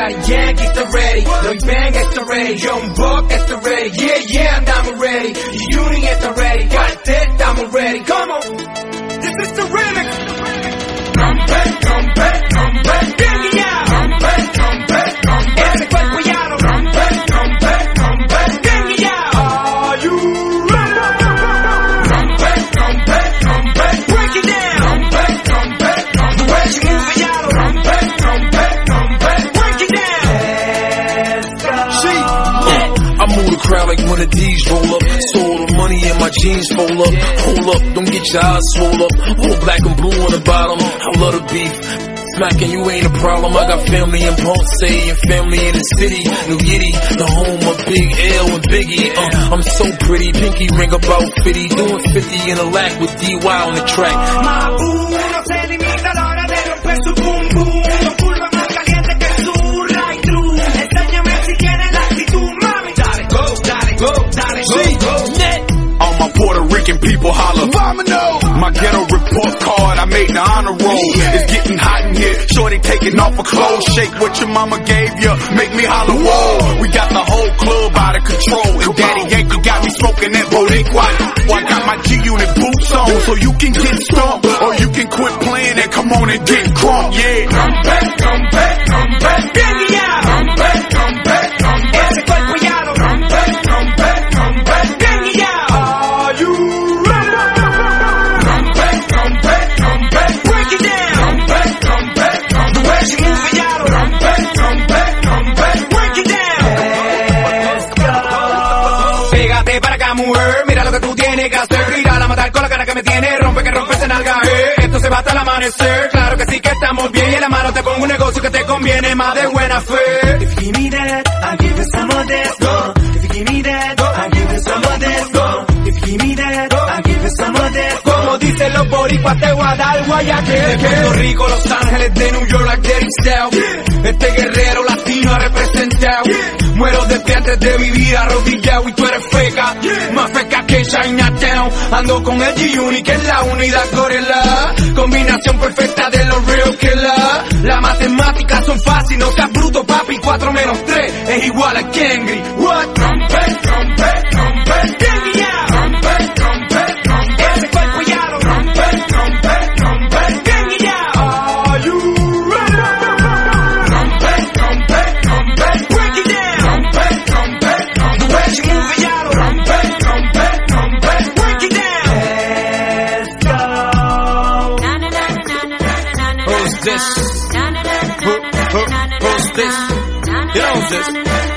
Daddy Yankee está ready, Lloyd Banks está ready, Young Buck está ready, yeah, andamos ready, G-Unit está ready, Cartel estamos ready, come on, this is the remix. Rompe, rompe, rompe, bien ya. Rompe, rompe, rompe, ese cuerpo ya lo rompe, rompe, rompe, bien ya. Are you ready? Rompe, rompe, rompe, break it down. Rompe, rompe, rompe, the way she move it ya lo rompe, rompe, rompe, break it down. Let's go. I move the crowd like one of these roll up. So all the money in my jeans fold up. Hold up, don't get your eyes swole up. All black and blue on the bottom. I love the beef. Smacking you ain't a problem. I got family in Ponce and family in the city. New Yiddy, the home of Big L and Biggie. I'm so pretty, pinky ring about 50. Doing 50 in a lack with DY on the track. My boo, no se limita a la hora de romper su boom boom. Son curvas más calientes que su right through. Enséñame si tienes la actitud, mami. Dale, go, dale, go, dale, go, net. All my Puerto Rican people holler. My ghetto report card, I made the honor roll. It's getting hot in here, shorty taking off her clothes. Shake what your mama gave you, make me holler, whoa. We got the whole club out of control. And Daddy Yankee got me smoking that Boricua. I got my G-Unit boots on, so you can get stumped. Or you can quit playing and come on and get crunk, yeah. Rompe, rompe, rompe, bien ya. Rompe, rompe, rompe, ese cuerpo ya lo rompe, rompe, rompe, bien ya. Are you ready? Rompe, rompe, rompe, break it down. Rompe, rompe, rompe, the way she move it ya lo rompe, rompe, rompe, break it down. Let's go. Pégate para acá, mujer, mira lo que tú tienes que hacer. Grita a matar con la cara que me tiene, rompe que rompe ese nalga, esto se va hasta el amanecer. Claro que sí que estamos bien y en la mano te pongo un negocio que te conviene más de buena fe. If you give me that, I'll give you some of this. If you give me that, I'll give you some of this. If you give me that, I'll give you some of this. Como dicen los boricuas, te voy a dar guayaque. De Puerto Rico, Los Ángeles, de New York, like Derek South. Este guerrero latino ha representado. Muero de pie antes de vivir arrodillado y tú eres feca, más feca que Chinatown. Ando con el G-Unit que es la unidad gorila. Combinación perfecta de los real killers. Las matemáticas son fáciles, no seas bruto papi. 4 menos 3 es igual a Kengri. What? Rompe, rompe, rompe, bien ya. Rompe, rompe, rompe, ese cuerpo ya lo rompe, rompe, rompe, bien ya. Are you ready? Rompe, rompe, rompe, break it down. Rompe, rompe, rompe, the way she move it ya lo rompe, rompe, rompe, break it down. Let's go. Who's this? Who's this? You know who's this?